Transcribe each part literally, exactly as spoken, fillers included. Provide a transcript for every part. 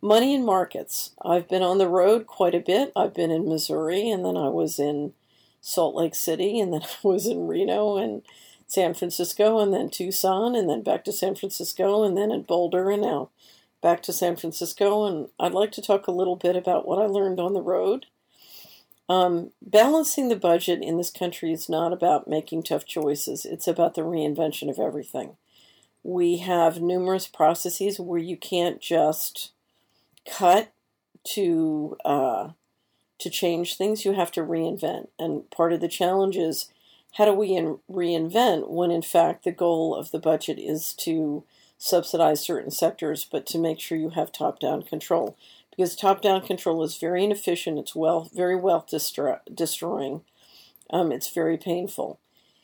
Money and markets. I've been on the road quite a bit. I've been in Missouri, and then I was in Salt Lake City, and then I was in Reno and San Francisco, and then Tucson, and then back to San Francisco, and then in Boulder, and now back to San Francisco. And I'd like to talk a little bit about what I learned on the road. Um, balancing the budget in this country is not about making tough choices. It's about the reinvention of everything. We have numerous processes where you can't just cut to uh, to change things. You have to reinvent. And part of the challenge is, how do we in- reinvent when, in fact, the goal of the budget is to subsidize certain sectors, but to make sure you have top-down control? Because top-down control is very inefficient. It's well, very wealth destroy- destroying. Um, it's very painful.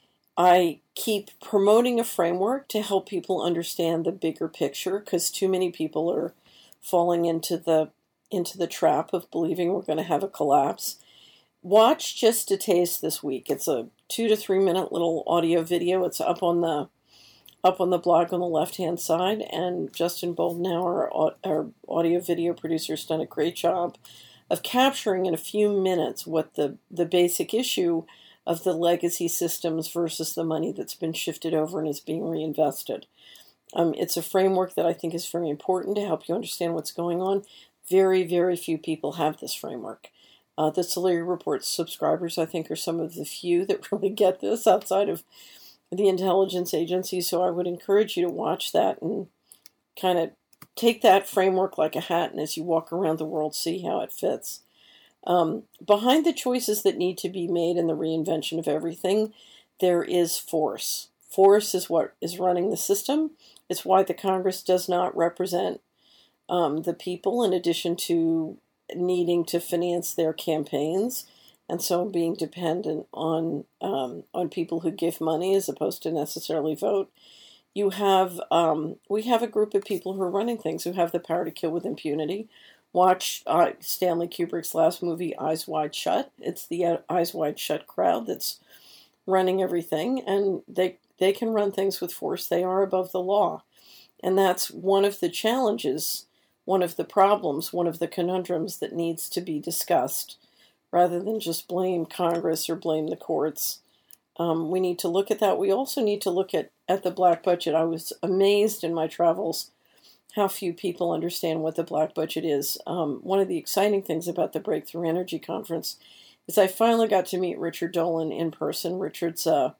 I keep promoting a framework to help people understand the bigger picture, because too many people are falling into the into the trap of believing we're going to have a collapse. Watch Just to Taste this week. It's a two to three minute little audio video. It's up on the up on the blog on the left hand side, and Justin Boldenauer, our, our audio video producer, has done a great job of capturing in a few minutes what the the basic issue of the legacy systems versus the money that's been shifted over and is being reinvested. Um, it's a framework that I think is very important to help you understand what's going on. Very, very few people have this framework. Uh, the Solari Report subscribers, I think, are some of the few that really get this outside of the intelligence agencies. So I would encourage you to watch that and kind of take that framework like a hat, and as you walk around the world, see how it fits. Um, behind the choices that need to be made in the reinvention of everything, there is force. Force is what is running the system. It's why the Congress does not represent um, the people, in addition to needing to finance their campaigns, and so being dependent on um, on people who give money as opposed to necessarily vote. You have um, we have a group of people who are running things, who have the power to kill with impunity. Watch uh, Stanley Kubrick's last movie, Eyes Wide Shut. It's the uh, Eyes Wide Shut crowd that's running everything, and they they can run things with force. They are above the law. And that's one of the challenges, one of the problems, one of the conundrums that needs to be discussed, rather than just blame Congress or blame the courts. Um, we need to look at that. We also need to look at, at the black budget. I was amazed in my travels how few people understand what the black budget is. Um, one of the exciting things about the Breakthrough Energy Conference is I finally got to meet Richard Dolan in person. Richard's a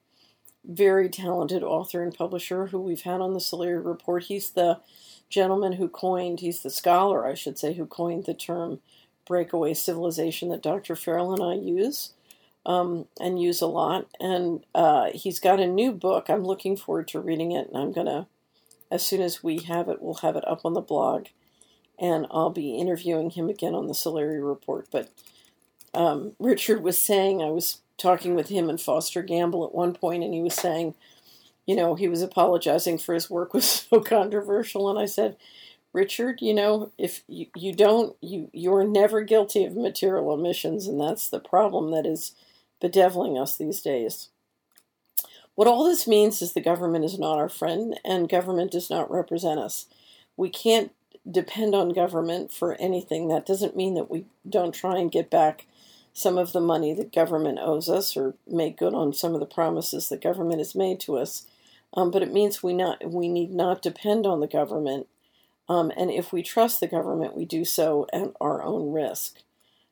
very talented author and publisher who we've had on the Solari Report. He's the gentleman who coined, he's the scholar, I should say, who coined the term breakaway civilization that Doctor Farrell and I use, um, and use a lot. And uh, he's got a new book. I'm looking forward to reading it, and I'm going to, as soon as we have it, we'll have it up on the blog, and I'll be interviewing him again on the Solari Report. But um, Richard was saying, I was talking with him and Foster Gamble at one point, and he was saying, you know, he was apologizing for his work was so controversial, and I said, Richard, you know, if you, you don't, you, you're never guilty of material omissions, and that's the problem that is bedeviling us these days. What all this means is the government is not our friend, and government does not represent us. We can't depend on government for anything. That doesn't mean that we don't try and get back some of the money that government owes us, or make good on some of the promises that government has made to us. Um, but it means we not we need not depend on the government. Um, and if we trust the government, we do so at our own risk.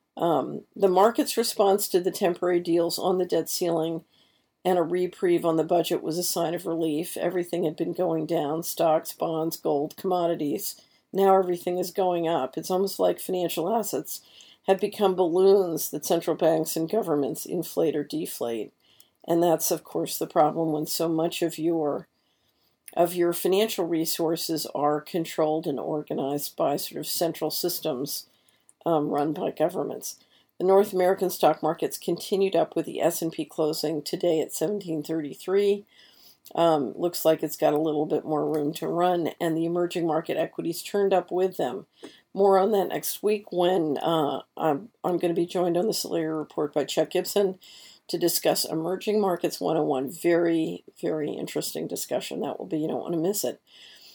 Um, the market's response to the temporary deals on the debt ceiling and a reprieve on the budget was a sign of relief. Everything had been going down: stocks, bonds, gold, commodities. Now everything is going up. It's almost like financial assets have become balloons that central banks and governments inflate or deflate. And that's, of course, the problem when so much of your of your financial resources are controlled and organized by sort of central systems um, run by governments. The North American stock markets continued up, with the S and P closing today at seventeen thirty-three. Um, looks like it's got a little bit more room to run, and the emerging market equities turned up with them. More on that next week, when uh, I'm, I'm going to be joined on the Solari Report by Chuck Gibson to discuss Emerging Markets one oh one. Very, very interesting discussion that will be. You don't want to miss it.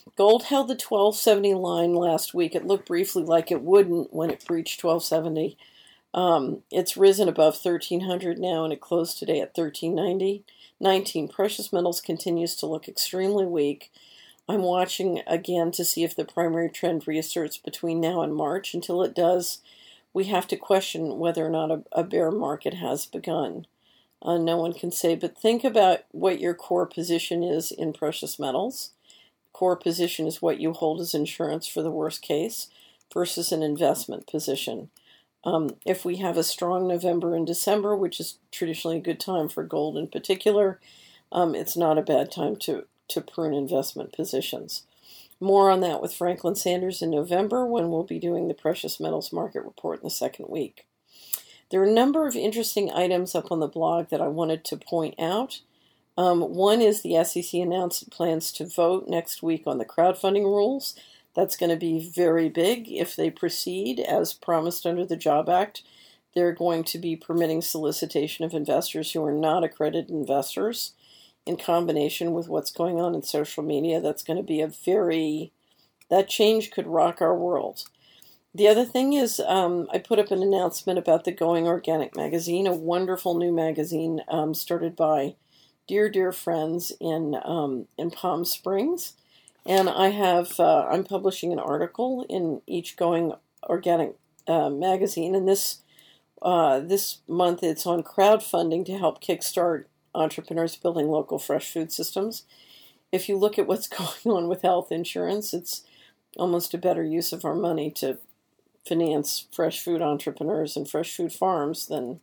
Gold held the twelve seventy line last week. It looked briefly like it wouldn't when it breached twelve seventy. Um, it's risen above thirteen hundred now, and it closed today at thirteen ninety. nineteen. Precious metals continues to look extremely weak. I'm watching again to see if the primary trend reasserts between now and March. Until it does, we have to question whether or not a, a bear market has begun. Uh, no one can say, but think about what your core position is in precious metals. Core position is what you hold as insurance for the worst case versus an investment position. Um, if we have a strong November and December, which is traditionally a good time for gold in particular, um, it's not a bad time to, to prune investment positions. More on that with Franklin Sanders in November, when we'll be doing the precious metals market report in the second week. There are a number of interesting items up on the blog that I wanted to point out. Um, one is the S E C announced plans to vote next week on the crowdfunding rules. That's going to be very big if they proceed as promised under the Job Act. They're going to be permitting solicitation of investors who are not accredited investors in combination with what's going on in social media. That's going to be a very, that change could rock our world. The other thing is um, I put up an announcement about the Going Organic magazine, a wonderful new magazine um, started by dear, dear friends in um, in Palm Springs. And I have, uh, I'm publishing an article in each Going Organic uh, magazine, and this uh, this month it's on crowdfunding to help kickstart entrepreneurs building local fresh food systems. If you look at what's going on with health insurance, it's almost a better use of our money to finance fresh food entrepreneurs and fresh food farms than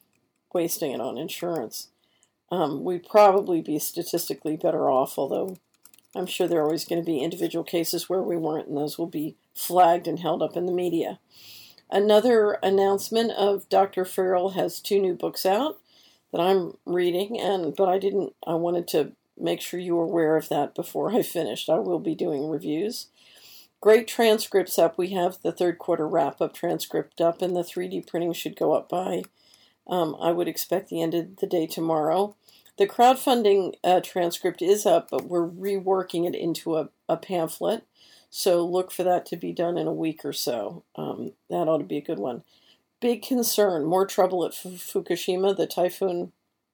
wasting it on insurance. Um, we'd probably be statistically better off, although I'm sure there are always going to be individual cases where we weren't, and those will be flagged and held up in the media. Another announcement of Doctor Farrell has two new books out that I'm reading, and but I didn't. I wanted to make sure you were aware of that before I finished. I will be doing reviews. Great transcripts up. We have the third quarter wrap-up transcript up, and the three D printing should go up by, um, I would expect, the end of the day tomorrow. The crowdfunding uh, transcript is up, but we're reworking it into a, a pamphlet, so look for that to be done in a week or so. Um, that ought to be a good one. Big concern, more trouble at Fukushima. The typhoon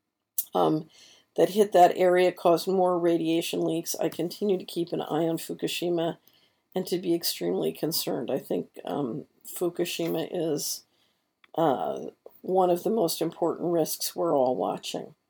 um, that hit that area caused more radiation leaks. I continue to keep an eye on Fukushima and to be extremely concerned. I think um, Fukushima is uh, one of the most important risks we're all watching.